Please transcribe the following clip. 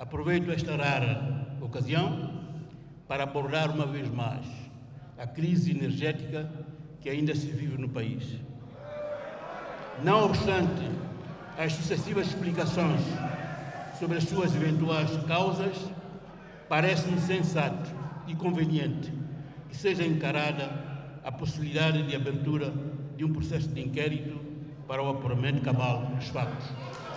Aproveito esta rara ocasião para abordar uma vez mais a crise energética que ainda se vive no país. Não obstante as sucessivas explicações sobre as suas eventuais causas, parece-me sensato e conveniente que seja encarada a possibilidade de abertura de um processo de inquérito para o apuramento cabal dos fatos.